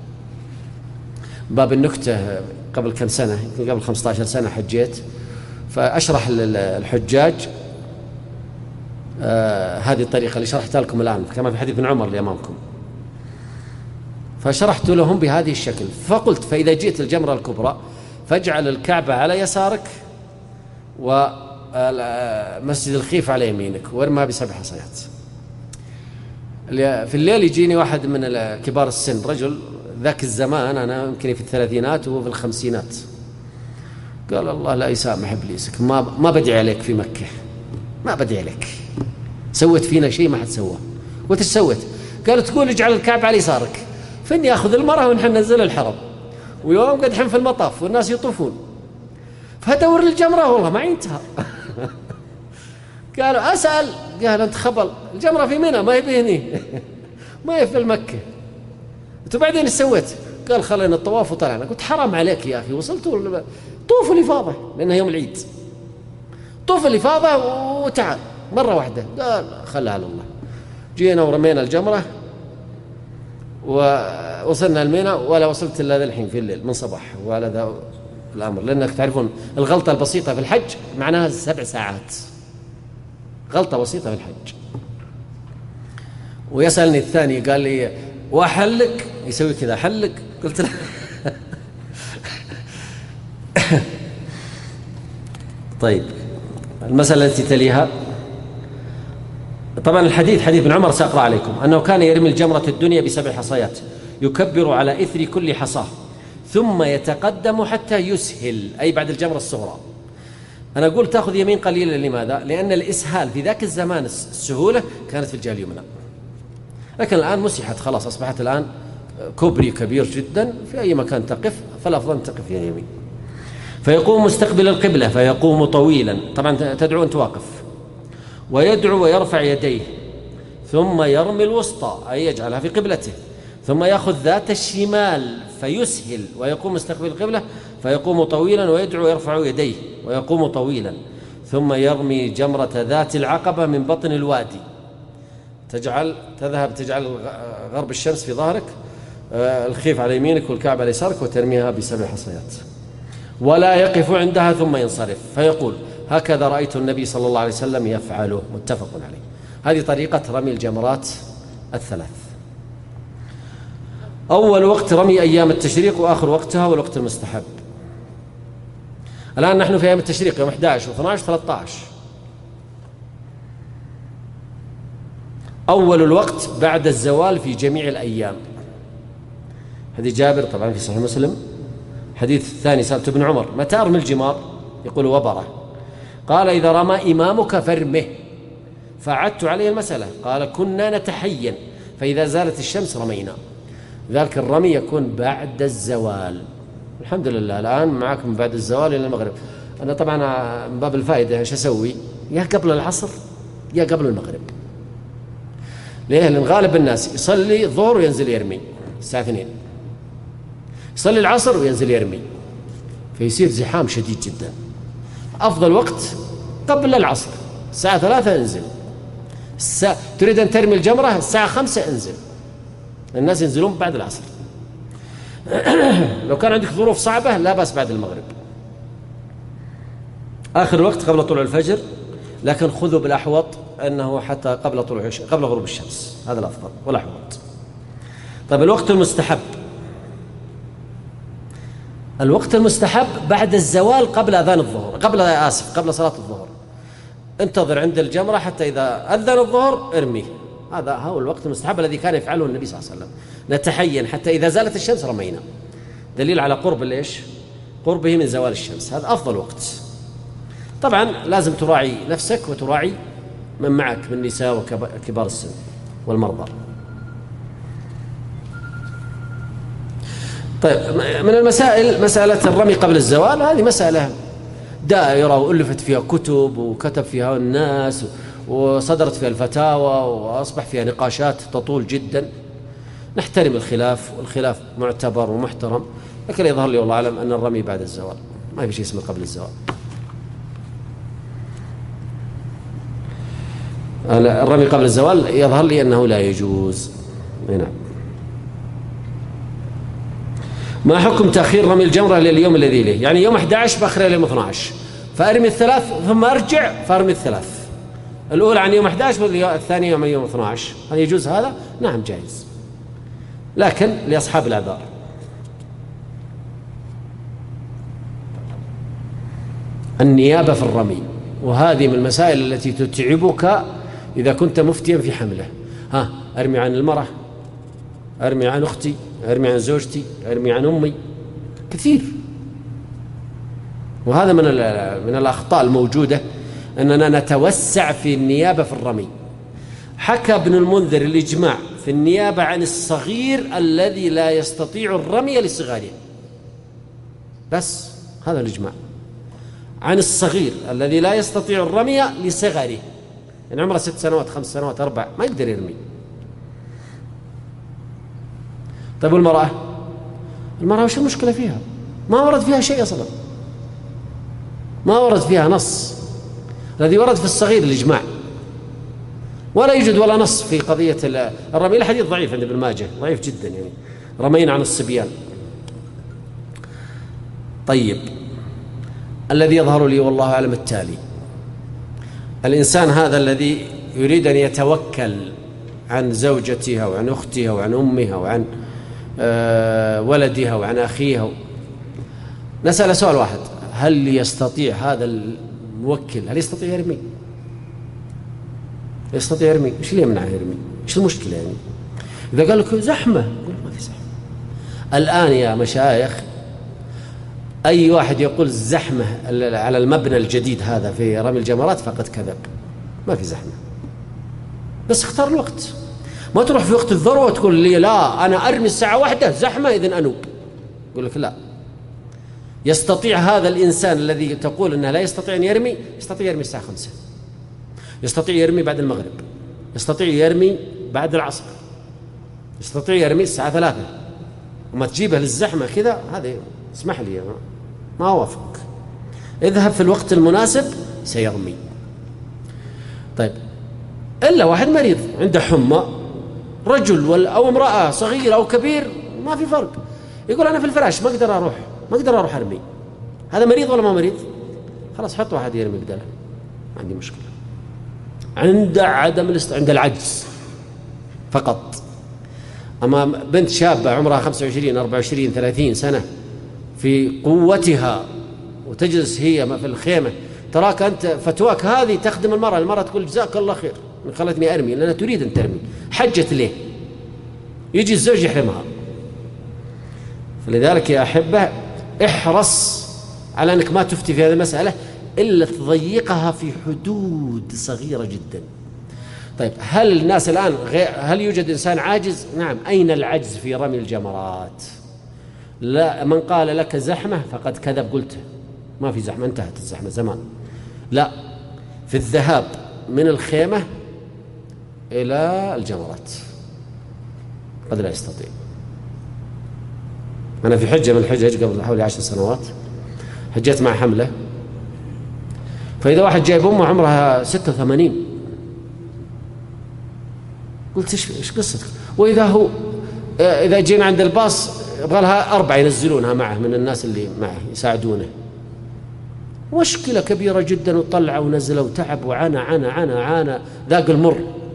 باب النكتة، قبل كم سنة، قبل 15 سنة حجيت، فأشرح للحجاج هذه الطريقة اللي شرحتها لكم الآن كما في حديث ابن عمر اللي أمامكم. فشرحت لهم بهذه الشكل، فقلت فإذا جئت الجمرة الكبرى فاجعل الكعبة على يسارك ومسجد الخيف على يمينك وارمها ب7 حصيات. في الليل يجيني واحد من كبار السن، رجل ذاك الزمان أنا يمكن في الثلاثينات وهو في الخمسينات، قال الله لا يسامح إبليسك، ما بدعي عليك في مكة، ما بدعي عليك، سويت فينا شيء ما حد سواه. قلت ايش سويت؟ قال تقول اجعل الكعبة على يسارك، فإني أخذ المرأة ونحن ننزل الحرم، ويوم قد حن في المطاف والناس يطوفون، فدور الجمرة والله ما ينتهى. قالوا أسأل، قال أنت خبل، الجمرة في منى ما هي بهني، ما هي في المكة. قلت بعدين ايش سويت؟ قال خلينا الطواف وطلعنا. قلت حرام عليك يا أخي، وصلتوا طوف الإفاضة لأنها يوم العيد، طوف الإفاضة وتعال مرة واحدة. قال خلها على الله. جينا ورمينا الجمرة ووصلنا المينى، ولا وصلت إلا ذا الحين في الليل من صباح، ولا ذا الأمر، لأنك تعرفون الغلطة البسيطة في الحج معناها 7 ساعات، غلطة بسيطة في الحج. ويسألني الثاني قال لي وأحلك، يسوي كذا أحلك، قلت له طيب المسألة التي تليها، طبعا الحديث حديث ابن عمر سأقرأ عليكم أنه كان يرمي الجمرة الدنيا ب7 حصيات، يكبر على إثر كل حصاه ثم يتقدم حتى يسهل، أي بعد الجمرة الصغرى. أنا أقول تأخذ يمين قليلا، لماذا؟ لأن الإسهال في ذاك الزمان السهولة كانت في الجهة اليمنى، لكن الآن مسحت خلاص، أصبحت الآن كوبري كبير جدا، في أي مكان تقف فالأفضل أن تقف في يمين. فيقوم مستقبل القبلة فيقوم طويلا، طبعا تدعو أنت واقف، ويدعو ويرفع يديه، ثم يرمي الوسطى أي يجعلها في قبلته، ثم يأخذ ذات الشمال فيسهل ويقوم مستقبل القبلة فيقوم طويلا ويدعو ويرفع يديه ويقوم طويلا، ثم يرمي جمرة ذات العقبة من بطن الوادي، تجعل غرب الشمس في ظهرك، الخيف على يمينك والكعب على يسارك، وترميها ب7 حصيات، ولا يقف عندها ثم ينصرف، فيقول هكذا رأيت النبي صلى الله عليه وسلم يفعله، متفق عليه. هذه طريقة رمي الجمرات الثلاث. أول وقت رمي أيام التشريق، وآخر وقتها والوقت المستحب. الآن نحن في أيام التشريق، يوم 11 و12 13. أول الوقت بعد الزوال في جميع الأيام. حديث جابر طبعا في صحيح مسلم. حديث الثاني سألت ابن عمر متى أرمي الجمار؟ يقول وبره. قال إذا رمى إمامك فارمه. فعدت عليه المسألة، قال كنا نتحين فإذا زالت الشمس رمينا. ذلك الرمي يكون بعد الزوال. الحمد لله الآن معكم بعد الزوال إلى المغرب. أنا طبعا من باب الفائدة إيش أسوي؟ يا قبل العصر يا قبل المغرب. ليه؟ لأن غالب الناس يصلي الظهر وينزل يرمي الساعة 2، يصلي العصر وينزل يرمي، فيصير زحام شديد جدا. أفضل وقت قبل العصر الساعة 3 انزل، تريد أن ترمي الجمرة الساعة 5 انزل، الناس ينزلون بعد العصر. لو كان عندك ظروف صعبة لا بأس بعد المغرب. آخر وقت قبل طلوع الفجر، لكن خذوا بالأحوط أنه حتى قبل غروب الشمس، هذا الأفضل والأحوط. طيب الوقت المستحب، الوقت المستحب بعد الزوال قبل أذان الظهر، قبل صلاة الظهر. انتظر عند الجمرة حتى إذا أذن الظهر ارميه، هذا هو الوقت المستحب الذي كان يفعله النبي صلى الله عليه وسلم. نتحين حتى إذا زالت الشمس رمينا، دليل على قربه من زوال الشمس. هذا أفضل وقت. طبعا لازم تراعي نفسك وتراعي من معك من النساء وكبار السن والمرضى. طيب من المسائل مسألة الرمي قبل الزوال، هذه مسألة دائرة وألفت فيها كتب وكتب فيها الناس وصدرت فيها الفتاوى وأصبح فيها نقاشات تطول جدا. نحترم الخلاف، والخلاف معتبر ومحترم، لكن يظهر لي والله أعلم أن الرمي بعد الزوال، ما في شيء اسمه قبل الزوال. الرمي قبل الزوال يظهر لي أنه لا يجوز. نعم. ما حكم تأخير رمي الجمرة لليوم الذي يليه؟ يعني يوم 11 بأخر اليوم 12، فأرمي الثلاث ثم أرجع فأرمي الثلاث. الأولى عن يوم 11 والثانية عن يوم 12، هل يجوز هذا؟ نعم جائز، لكن لأصحاب الأعذار. النيابة في الرمي، وهذه من المسائل التي تتعبك إذا كنت مفتيا في حمله. أرمي عن المرأة، أرمي عن أختي، أرمي عن زوجتي، أرمي عن أمي، كثير. وهذا من الأخطاء الموجودة أننا نتوسع في النيابة في الرمي. حكى ابن المنذر الإجماع في النيابة عن الصغير الذي لا يستطيع الرمي لصغاره، بس هذا الإجماع عن الصغير الذي لا يستطيع الرمي لصغره، يعني عمره 6 سنوات 5 سنوات 4 ما يقدر يرمي. طيب والمرأة؟ المرأة وش المشكلة فيها؟ ما ورد فيها شيء أصلا، ما ورد فيها نص. الذي ورد في الصغير الإجماع، ولا يوجد ولا نص في قضية الرمي. الحديث ضعيف عند ابن ماجه، ضعيف جدا، يعني رمينا عن الصبيان. طيب، الذي يظهر لي والله أعلم التالي: الإنسان هذا الذي يريد أن يتوكل عن زوجتها وعن أختها وعن أمها وعن ولدها وعن أخيها، نسأل سؤال واحد: هل يستطيع هذا الموكل، هل يستطيع يرمي؟ يستطيع يرمي؟ إيش اللي يمنعه يرمي؟ إيش المشكلة يعني؟ إذا قال لك زحمة، قل ما في زحمة. الآن يا مشايخ أي واحد يقول الزحمة على المبنى الجديد هذا في رمي الجمرات فقد كذب، ما في زحمة، بس اختار الوقت. ما تروح في وقت الذروة وتقول لي لا أنا أرمي الساعة 1 زحمة إذن أنوب. يقول لك لا، يستطيع هذا الإنسان الذي تقول أنه لا يستطيع أن يرمي، يستطيع يرمي الساعة 5، يستطيع يرمي بعد المغرب، يستطيع يرمي بعد العصر، يستطيع يرمي الساعة 3. وما تجيبه للزحمة كذا، هذا اسمح لي ما أوافق. اذهب في الوقت المناسب سيرمي. طيب، إلا واحد مريض عنده حمى، رجل أو امرأة صغير أو كبير ما في فرق، يقول أنا في الفراش ما أقدر أروح أرمي. هذا مريض ولا ما مريض؟ خلاص حط واحد يرمي بدله، ما عندي مشكلة. عند عند العجز فقط. أما بنت شابة عمرها 25 24 30 سنة في قوتها وتجلس هي في الخيمة، تراك أنت فتواك هذه تخدم المرأة تقول جزاك الله خير من خلتني أرمي، لأنها تريد أن ترمي، حجت ليه؟ يجي الزوج يحرمها. فلذلك يا أحبة احرص على أنك ما تفتي في هذه المسألة إلا تضيقها في حدود صغيرة جدا. طيب، هل الناس الآن هل يوجد إنسان عاجز؟ نعم. أين العجز في رمي الجمرات؟ لا، من قال لك زحمة فقد كذب. قلت ما في زحمة، انتهت الزحمة زمان. لا، في الذهاب من الخيمة إلى الجمرات قد لا يستطيع. أنا في حجة من الحجج قبل حوالي 10 سنوات حجيت مع حملة، فإذا واحد جايب أمه عمرها 86، قلت إيش قصتك؟ وإذا إذا جينا عند الباص يبغى لها 4 ينزلونها معه من الناس اللي معه يساعدونه. مشكلة كبيرة جدا، وطلع ونزل وتعب وعانى ذاق المر.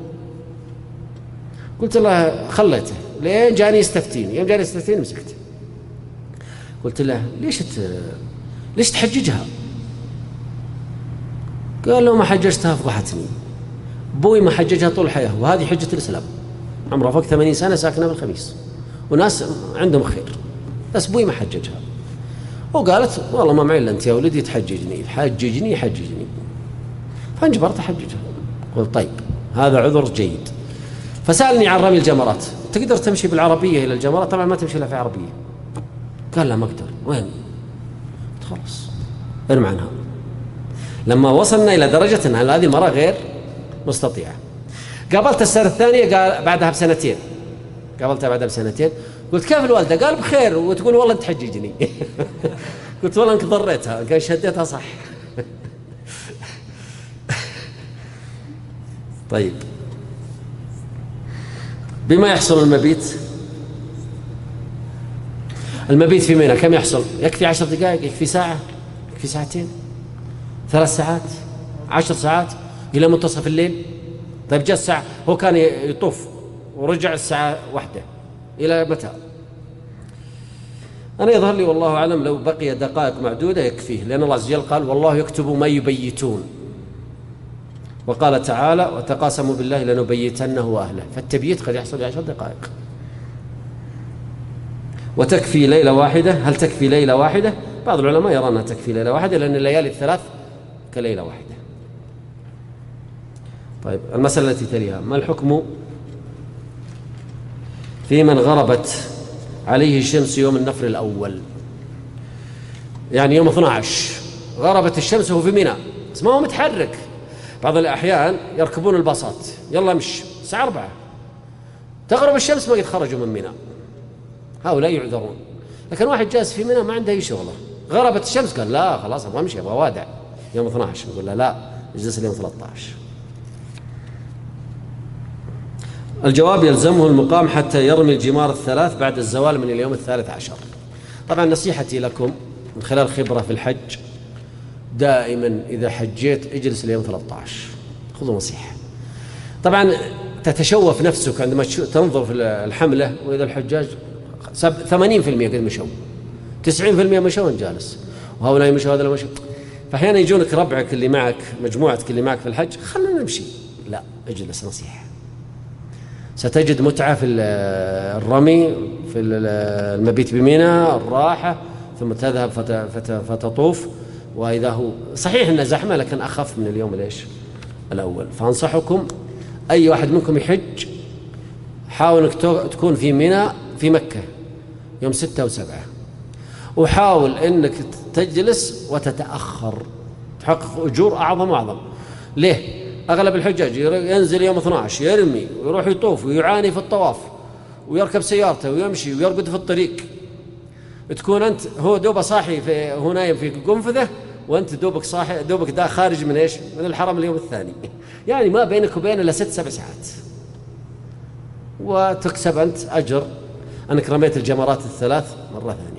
قلت له خليته لين جاني يستفتيني. يوم جاني يستفتيني مسكت، قلت له ليش تحججها؟ قال له ما حججتها فضحتني، بوي ما حججها طول الحياة، وهذه حجة الإسلام، عمره فوق 80 سنة ساكنة بالخميس وناس عندهم خير، بس بوي ما حججها. وقالت والله ما معي إلا أنت يا ولدي تحججني. فانجبرت أحججها. قلت طيب هذا عذر جيد. فسألني عن رمي الجمرات، تقدر تمشي بالعربية إلى الجمرات؟ طبعا ما تمشي إلا في عربية. قال لا ما أقدر. وين؟ خلاص ارمي عنها. لما وصلنا إلى درجة أن هذه المرأة غير مستطيعة، قابلت السنة الثانية قال بعدها بسنتين، قلت كيف الوالدة؟ قال بخير، وتقول والله أنت تحججني. قلت والله أنك ضريتها، قال شديتها صح. طيب، بما يحصل المبيت في منى كم يحصل؟ يكفي 10 دقائق؟ يكفي ساعة؟ يكفي ساعتين؟ 3 ساعات؟ 10 ساعات؟ إلى منتصف الليل. طيب جاء الساعة، هو كان يطوف ورجع الساعة 1 إلى متى؟ أنا يظهر لي والله أعلم لو بقي دقائق معدودة يكفيه، لأن الله عز وجل قال والله يكتب ما يبيتون، وقال تعالى وتقاسموا بالله لنبيتنه وأهله، فالتبييت قد يحصل 10 دقائق. وتكفي ليلة واحدة، هل تكفي ليلة واحدة؟ بعض العلماء يرى أنها تكفي ليلة واحدة، لأن الليالي الثلاث كليلة واحدة. طيب المسألة التي تليها، ما الحكم في من غربت عليه الشمس يوم النفر الأول؟ يعني يوم 12 غربت الشمس وهو في منى، بس ما هو متحرك. بعض الأحيان يركبون الباصات، يلا امشي الساعة 4 تغرب الشمس ما قد خرجوا من منى، هؤلاء يعذرون. لكن واحد جالس في منى ما عنده أي شغله، غربت الشمس قال لا خلاص أبغى أمشي، أبغى وادع يوم 12، يقول لا اجلس اليوم 13. الجواب يلزمه المقام حتى يرمي الجمار الثلاث بعد الزوال من اليوم 13. طبعا نصيحتي لكم من خلال خبرة في الحج، دائما إذا حجيت اجلس اليوم 13، خذوا نصيحة. طبعا تتشوف نفسك عندما تنظر في الحملة، وإذا الحجاج 80% قد مشوا، 90% مشوا جالس، وهؤلاء مشوا هذا مشوا. فأحيانا يجونك ربعك اللي معك، مجموعتك اللي معك في الحج، خلنا نمشي، لا اجلس. نصيحة، ستجد متعة في الرمي، في المبيت بمنى، الراحة، ثم تذهب فتطوف. وإذا هو صحيح أنه زحمة لكن أخف من اليوم الأول. فأنصحكم أي واحد منكم يحج، حاول أنك تكون في منى في مكة يوم 6 و7، وحاول أنك تجلس وتتأخر، تحقق أجور أعظم وأعظم. ليه؟ أغلب الحجاج ينزل يوم 12 يرمي ويروح يطوف ويعاني في الطواف ويركب سيارته ويمشي ويرقد في الطريق، تكون أنت هو دوبه صاحي هو نايم في قنفذه، وأنت دوبك صاحي دوبك دا خارج من إيش؟ من الحرم اليوم الثاني. يعني ما بينك وبينه إلا 6-7 ساعات، وتكسب أنت أجر أنك رميت الجمرات الثلاث مرة ثانية.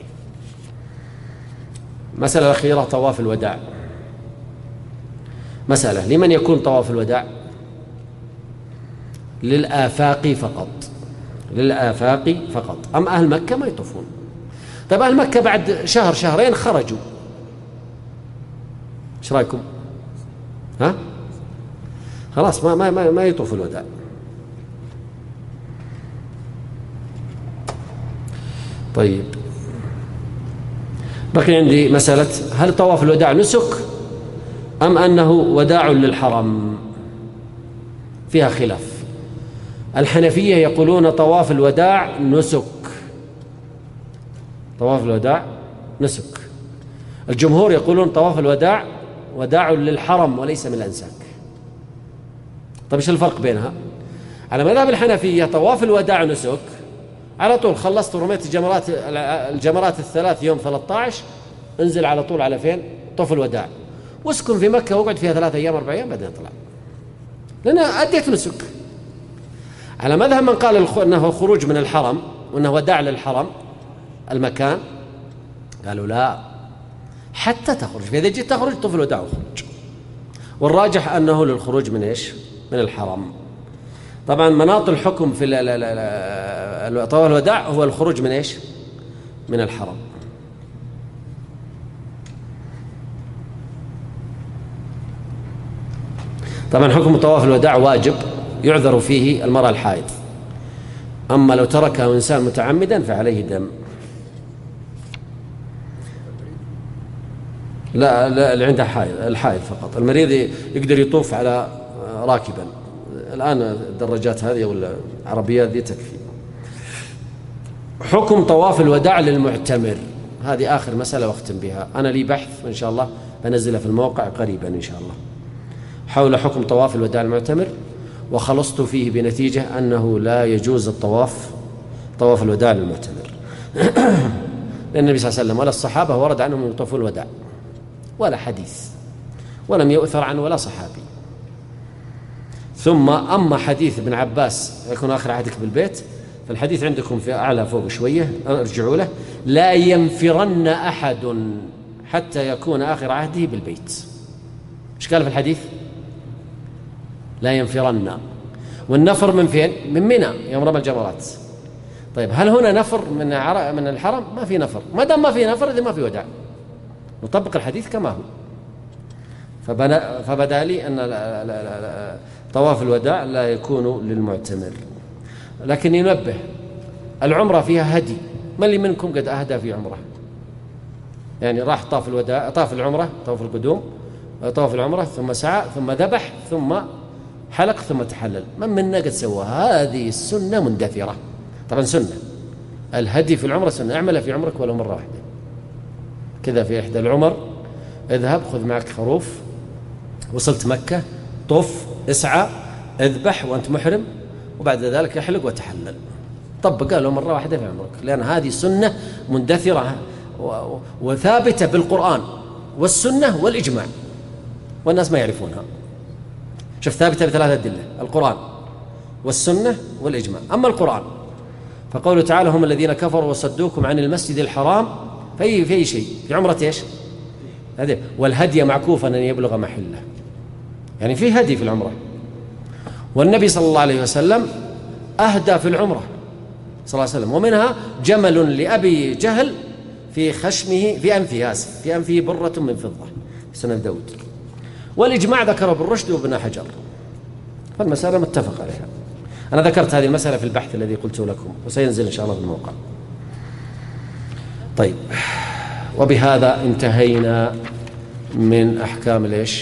مسألة الأخيرة، طواف الوداع. مسألة، لمن يكون طواف الوداع؟ للآفاق فقط، للآفاق فقط. أم أهل مكة ما يطوفون. طيب أهل مكة بعد شهر شهرين خرجوا، ايش رايكم؟ ها؟ خلاص ما يطوف الوداع. طيب بقي عندي مسألة، هل طواف الوداع نسك أم أنه وداع للحرم؟ فيها خلاف. الحنفية يقولون طواف الوداع نسك، طواف الوداع نسك. الجمهور يقولون طواف الوداع وداع للحرم وليس من الأنساك. طيب ايش الفرق بينها؟ على مذهب الحنفية طواف الوداع نسك، على طول خلصت ورميت الجمرات الثلاث يوم 13 انزل على طول على فين؟ طوف الوداع، واسكن في مكة واقعد فيها 3 أيام 4 أيام بعدين اطلع، لأن أديت نسك. على مذهب من قال أنه خروج من الحرم وأنه وداع للحرم المكان، قالوا لا حتى تخرج، فإذا جيت تخرج طوف الوداع وخرج. والراجح أنه للخروج من إيش؟ من الحرم. طبعا مناط الحكم في طواف الوداع هو الخروج من إيش؟ من الحرم. طبعا حكم طواف الوداع واجب يعذر فيه المرأة الحائض، أما لو تركه إنسان متعمدا فعليه دم. لا اللي عنده الحائض فقط. المريض يقدر يطوف على راكبا، الآن الدراجات هذه ولا العربيات ذي تكفي. حكم طواف الوداع للمعتمر، هذه آخر مسألة واختم بها. أنا لي بحث إن شاء الله بنزله في الموقع قريبا إن شاء الله حول حكم طواف الوداع للمعتمر، وخلصت فيه بنتيجة أنه لا يجوز طواف الوداع للمعتمر. لأن النبي صلى الله عليه وسلم ولا الصحابة ورد عنهم يطوفون الوداع، ولا حديث ولم يؤثر عنه ولا صحابي. ثم أما حديث ابن عباس يكون آخر عهدك بالبيت، فالحديث عندكم في أعلى فوق شوية، ارجعوا له، لا ينفرن أحد حتى يكون آخر عهده بالبيت. إيش قال في الحديث؟ لا ينفرن. والنفر من فين؟ من منى يوم رمى الجمرات. طيب هل هنا نفر من الحرم؟ ما في نفر. ما دام ما في نفر إذا ما في وداع، نطبق الحديث كما هو. فبدا لي أن طواف الوداع لا يكون للمعتمر. لكن ينبه، العمرة فيها هدي. من اللي منكم قد أهدى في عمره؟ يعني راح طاف الوداع، طاف العمرة، طاف القدوم، طاف العمرة ثم سعى ثم ذبح ثم حلق ثم تحلل. من منا قد سواها؟ هذه السنة مندثرة. طبعا سنة الهدي في العمرة سنة، اعملها في عمرك ولو مرة واحدة كذا في إحدى العمر. اذهب خذ معك خروف، وصلت مكة طف اسعى اذبح وأنت محرم، وبعد ذلك احلق وتحلل. طبقها له مرة واحدة في عمرك، لأن هذه سنة مندثرة وثابتة بالقرآن والسنة والإجماع، والناس ما يعرفونها. شوف، ثابتة بثلاثة أدلة: القرآن والسنة والإجماع. أما القرآن فقوله تعالى: هم الذين كفروا وصدوكم عن المسجد الحرام في أي شيء؟ في عمرة إيش؟ هذه. والهدي معكوفا أن يبلغ محله، يعني في هدي في العمرة. والنبي صلى الله عليه وسلم أهدى في العمرة صلى الله عليه وسلم، ومنها جمل لأبي جهل في خشمه، في أنفه برة من فضة، في سنة داود. والإجماع ذكره ابن رشد وابن حجر، فالمسألة متفق عليها. أنا ذكرت هذه المسألة في البحث الذي قلت لكم، وسينزل إن شاء الله في الموقع. طيب، وبهذا انتهينا من أحكام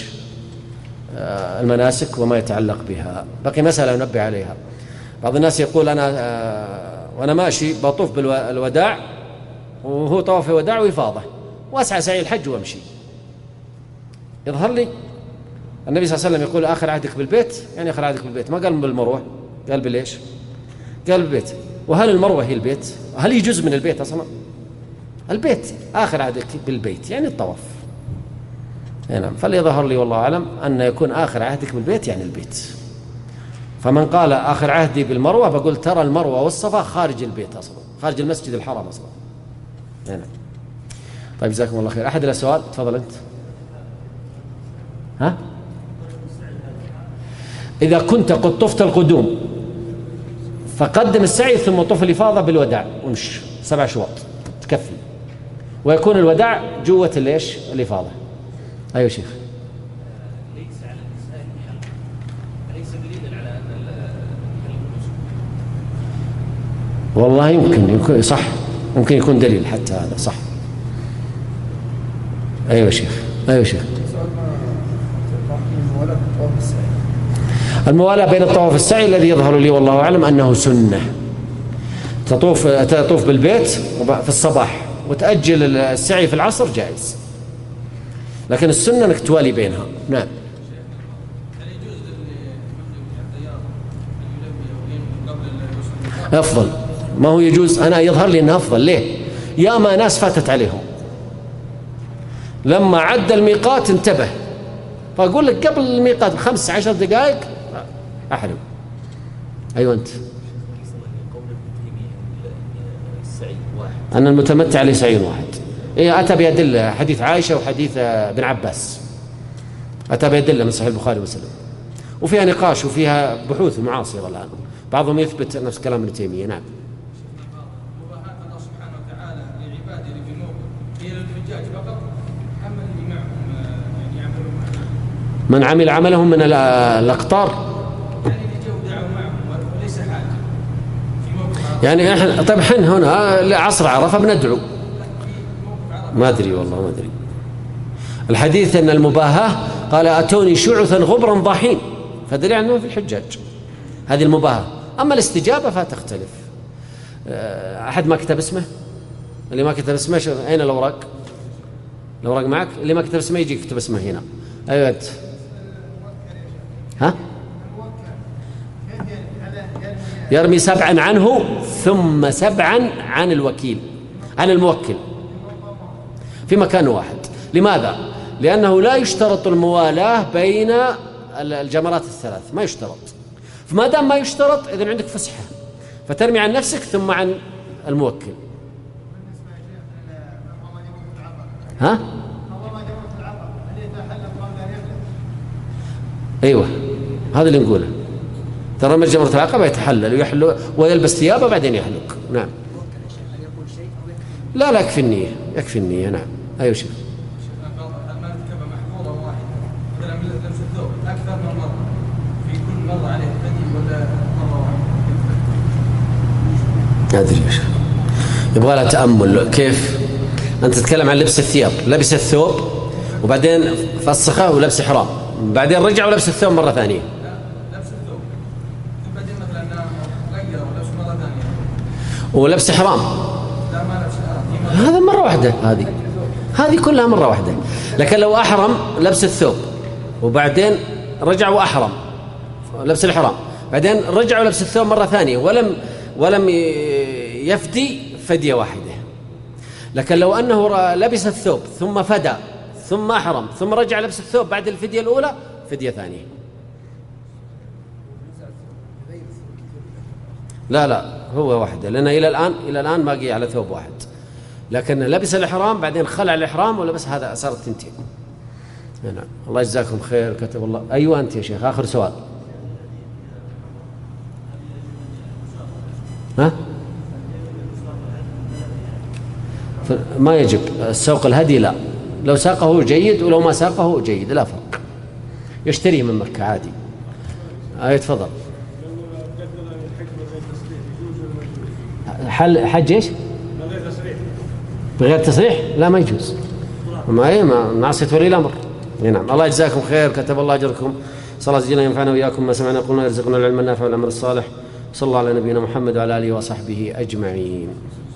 المناسك وما يتعلق بها. بقي مسألة أنبه عليها. بعض الناس يقول: أنا وأنا ماشي بطوف بالوداع، وهو طواف الوداع وإفاضة، وأسعى سعي الحج وأمشي. يظهر لي النبي صلى الله عليه وسلم يقول: آخر عهدك بالبيت، يعني آخر عهدك بالبيت، ما قال بالمروة، قال بالإيش؟ قال بالبيت. وهل المروة هي البيت؟ هل هي جزء من البيت أصلا؟ البيت آخر عهدك بالبيت يعني الطواف. نعم، فليظهر لي والله أعلم أن يكون آخر عهدك بالبيت يعني البيت. فمن قال آخر عهدي بالمروة، بقول ترى المروة والصفا خارج البيت أصلا، خارج المسجد الحرام أصلا. نعم. طيب، جزاكم الله خير. أحد له سؤال؟ تفضل أنت. ها؟ إذا كنت قد طفت القدوم فقدم السعي ثم طف الإفاضة بالوداع ومش 7 شواط تكفي، ويكون الوداع جوة الإفاضة. أيوة شيخ. ليس على النساء الحلق، أليس دليلا على أن والله يمكن صح، ممكن يكون دليل حتى هذا صح. أيوة شيخ. أيوة شيخ. الموالاة بين الطواف والسعي الذي يظهر لي والله أعلم أنه سنة. تطوف بالبيت في الصباح وتأجل السعي في العصر جائز، لكن السنة أنك توالي بينها. نعم. أفضل. ما هو يجوز؟ أنا يظهر لي أنه أفضل. ليه؟ يا ما ناس فاتت عليهم لما عد الميقات انتبه، فأقول لك قبل الميقات ب15 دقائق أحرم. أيوة أنت. أن المتمتع ليس سعي واحد. إيه، أتى بأدلة حديث عائشة وحديث ابن عباس، أتى بأدلة من صحيح البخاري ومسلم، وفيها نقاش وفيها بحوث معاصرة الآن. بعضهم يثبت نفس كلام ابن تيمية. نعم. مباحات الله سبحانه وتعالى لعباده اللي في الموقف هي للحجاج فقط، أما اللي معهم يعني يعملون معهم من عمل عملهم من الأقطار، يعني اللي جو دعوا معهم وليس حاجة في موقف. يعني احنا طيب احنا هنا عصر عرفة بندعو. ما أدري والله ما أدري. الحديث أن المباهاة قال: أتوني شعثا غبرا ضاحين، فدليل أنه في الحجاج هذه المباهاة. أما الاستجابة فتختلف. أحد ما كتب اسمه؟ اللي ما كتب اسمه أين الأوراق؟ الأوراق معك؟ اللي ما كتب اسمه يجي يكتب اسمه هنا. أيوة أنت. ها؟ يرمي 7 عنه ثم 7 عن الوكيل، عن الموكل، في مكان واحد. لماذا؟ لأنه لا يشترط الموالاة بين الجمرات الثلاث، ما يشترط. فما دام ما يشترط إذن عندك فسحة، فترمي عن نفسك ثم عن الموكل. ها؟ أيوة هذا اللي نقوله. ترى رمى جمرة العقبة يتحلل ويحلق ويلبس ثيابه بعدين يحلق. نعم. لا يكفي النية، يكفي النية. نعم. أيوة شوف. المرتكبة محفوظة واحدة مثلا من لبس الثوب أكثر من مرة، في كل مرة عليه الثدي ولا مرة واحدة؟ أدري يا شيخ، يبغى لها تأمل. كيف أنت تتكلم عن لبس الثياب؟ لبس الثوب وبعدين فسخه ولبس إحرام، بعدين رجع ولبس الثوب مرة ثانية. لا لبس الثوب بعدين مثلا غير ولبس مرة ثانية ولبس إحرام لا ما لبس إحرام هذا مرة واحدة، هذه كلها مرة واحدة. لكن لو أحرم لبس الثوب وبعدين رجع وأحرم لبس الإحرام، بعدين رجع ولبس الثوب مرة ثانية ولم يفدي فدية واحدة. لكن لو أنه لبس الثوب ثم فدى ثم أحرم ثم رجع لبس الثوب بعد الفدية الأولى فدية ثانية. لا هو واحدة، لأن إلى الآن باقي على ثوب واحد، لكن لبس الإحرام بعدين خلع الإحرام ولبس، هذا صارت تنتين. نعم. الله يجزاكم خير. كتب الله. أيوة أنت يا شيخ آخر سؤال. ها؟ ما يجب السوق الهدي، لا، لو ساقه جيد ولو ما ساقه جيد لا فرق، يشتريه من مكة عادي. تفضل. حج ايش؟ بغير تصريح لا ما يجوز، ما نعصية ولي الأمر. نعم. الله يجزاكم خير. كتب الله أجركم. صلى الله عليه ينفعنا وإياكم ما سمعنا قلنا يرزقنا العلم النافع والعمل الصالح. صلى الله على نبينا محمد وعلى آله وصحبه أجمعين.